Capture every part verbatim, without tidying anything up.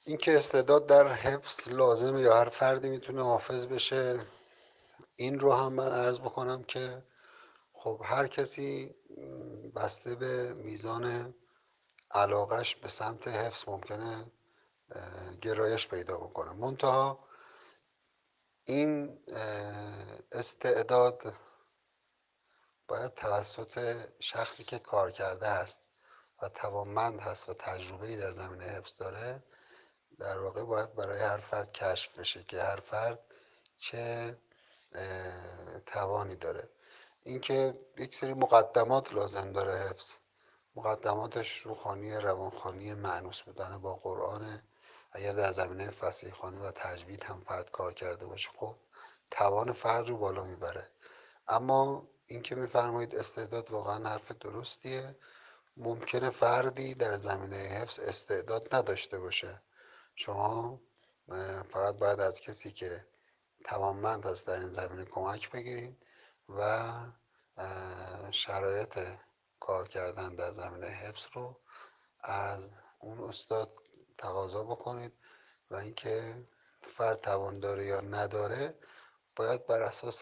اینکه استعداد در حفظ لازمه یا هر فردی میتونه حافظ بشه، این رو هم من عرض بکنم که خب هر کسی بسته به میزان علاقش به سمت حفظ ممکنه گرایش پیدا بکنه. منتها این استعداد باید توسط شخصی که کار کرده است و توانمند هست و تجربه‌ای در زمینه حفظ داره، در واقع باید برای هر فرد کشف بشه که هر فرد چه توانی داره. اینکه یک سری مقدمات لازم داره حفظ، مقدماتش روحانی، روانخوانی، مانوس بودن با قرآن. اگر در زمینه فصیح خوانی و تجوید هم فرد کار کرده باشه، خب توان فرد رو بالا میبره. اما اینکه میفرمایید استعداد، واقعا حرف درستیه. ممکنه فردی در زمینه حفظ استعداد نداشته باشه، شما فقط باید از کسی که توانمند هست در این زمینه کمک بگیرید و شرایط کار کردن در زمینه حفظ رو از اون استاد تقاضا بکنید. و اینکه فرد توان داره یا نداره باید بر اساس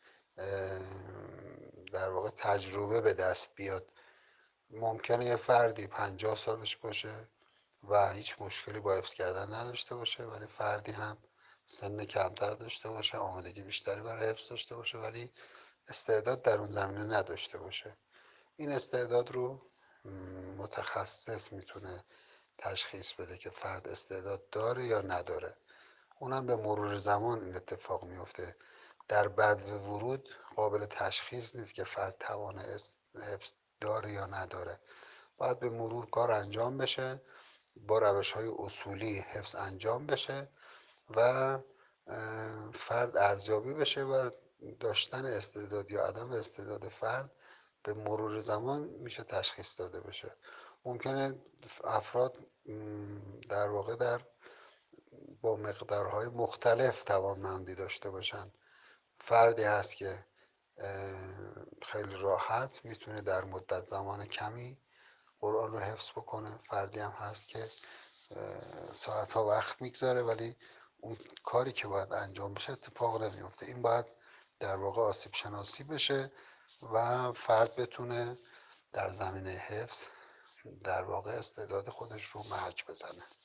در واقع تجربه به دست بیاد. ممکنه یه فردی پنجاه سالش باشه و هیچ مشکلی با حفظ کردن نداشته باشه، ولی فردی هم سن کمتر داشته باشه، آمادگی بیشتری برای حفظ داشته باشه، ولی استعداد در اون زمینه نداشته باشه. این استعداد رو متخصص میتونه تشخیص بده که فرد استعداد داره یا نداره. اونم به مرور زمان این اتفاق میفته. در بدو ورود قابل تشخیص نیست که فرد توان حفظ داره یا نداره. باید به مرور کار انجام بشه، با روش های اصولی حفظ انجام بشه و فرد ارزیابی بشه و داشتن استعداد یا عدم استعداد فرد به مرور زمان میشه تشخیص داده بشه. ممکنه افراد در واقع در با مقدارهای مختلف توانمندی داشته باشن. فردی هست که خیلی راحت میتونه در مدت زمان کمی قرآن رو حفظ بکنه، فردی هم هست که ساعت ها وقت میگذاره ولی اون کاری که باید انجام بشه اتفاق نمیفته. این باید در واقع آسیب شناسی بشه و فرد بتونه در زمینه حفظ در واقع استعداد خودش رو محک بزنه.